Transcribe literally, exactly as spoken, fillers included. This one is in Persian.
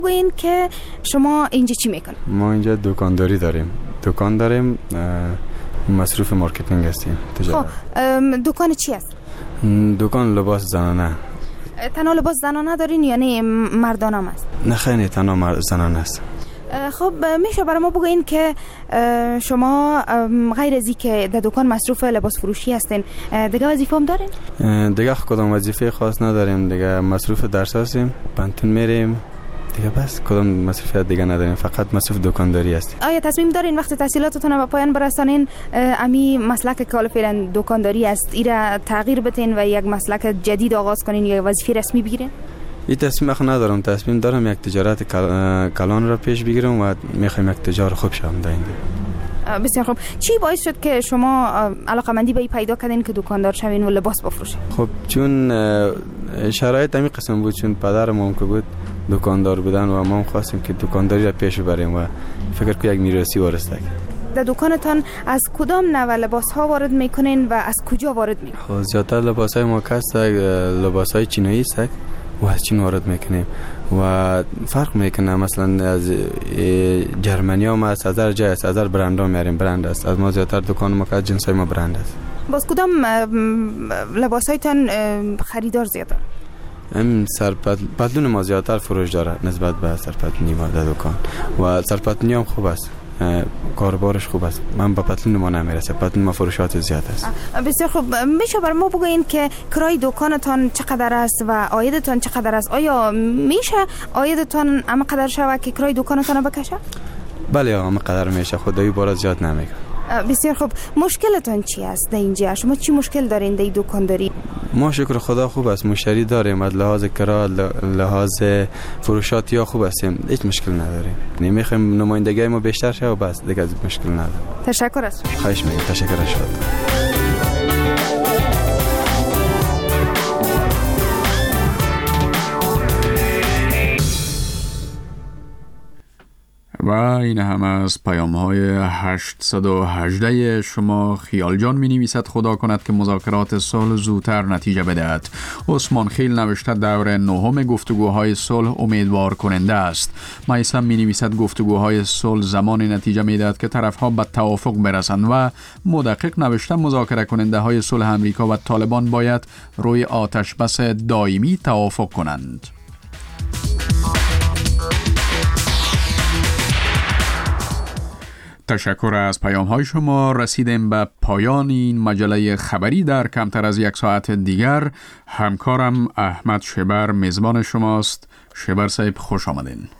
بگوین که شما اینجا چی میکنید؟ ما اینجا دکانداری داریم. دکان داریم، مصروف مارکتینگ هستیم. خب دکان چی است؟ دکان لباس زنانه. تنها لباس زنانه دارین یا نه مردانه هم است؟ نه خیلی تنها زنانه است. خب میشه برای ما بگوین که شما غیر از این که در دکان مصروف لباس فروشی هستین دیگه وظیفه هم دارین؟ دیگه کدام وظیفه خاص نداریم دیگه. مصروف درس هستیم، پانتون میریم دیگه، بس کدام مصروفیت دیگه نداریم، فقط مصروف دکانداری هستیم. آیا تصمیم دارین وقتی تحصیلاتتون به پایان برسانین امی مسلک کال فعلا دکانداری است ایرا تغییر بتین و یک مسلک جدید آغاز کنین یا وظیفه رسمی بگیرین؟ این تصمیم اخ ندارم. تصمیم دارم یک تجارت کلان را پیش بگیرم و میخوایم یک تجار خوب شوم داینده. بسیار خوب. چی باعث شد که شما علاقه‌مندی به این پیدا کردین که دکاندار شوین و لباس بفروشین؟ خب چون شرایط همین قسم بود، چون پدرم هم که بود دکاندار بودن و ما هم خواستیم که دکانداری را پیش ببریم و فکر کنم یک میراثی وارثه کنیم. در دکانتان از کدام نوع لباس ها وارد میکنین و از کجا وارد میکنین؟ خب زیادتر لباس های ما کست لباس های چینایی است و از چین وارد میکنیم و فرق میکنه. مثلا از جرمنی هم است، از هر جای است، از هر برند ها میاریم. برند است. از ما زیادتر دکان ما که جنس های ما برند است. باز کدام لباس هایتان خریدار زیاده؟ ام سرپتلون ما زیادتر فروش داره نسبت به سرپتلونی ما در دکان و سرپتلونی هم خوب است، کاربارش خوب است. من با پتلون ما نمیرسه، پتلون ما فروشات زیاد است. بسیار خوب. میشه بر ما بگوین که کرای دکانتان چقدر است و عایدتان چقدر است؟ آیا میشه عایدتان اما قدر شوه که کرای دکانتان بکشه؟ بله اما قدر میشه، خدایی بارا زیاد نمیگه. بسیار خوب. مشکلتان چی است در اینجا؟ شما چی مشکل دارین در دکانداری؟ ما شکر خدا خوب است، مشتری داریم، از لحاظ کرا لحاظ فروشات یا خوب هستیم، هیچ مشکل نداریم. نمیخوایم نمایندگی ما بیشتر شه و بس دیگه مشکل نداره. تشکر است. خواهش می‌کنم. تشکر شد. و این هم از پیام های هشتصد و هجده شما. خیال جان می نویسد خدا کند که مذاکرات صلح زودتر نتیجه بدهد. عثمان خیل نوشته دور نهم گفتگوهای صلح امیدوار کننده است. میثم می نویسد گفتگوهای صلح زمان نتیجه می دهد که طرفها به توافق برسند. و مدقق نوشته مذاکره کننده های صلح امریکا و طالبان باید روی آتش بس دائمی توافق کنند. تشکر از پیام های شما. رسیدیم به پایان این مجله خبری. در کمتر از یک ساعت دیگر همکارم احمد شبر میزبان شماست. شبر صاحب خوش آمدین.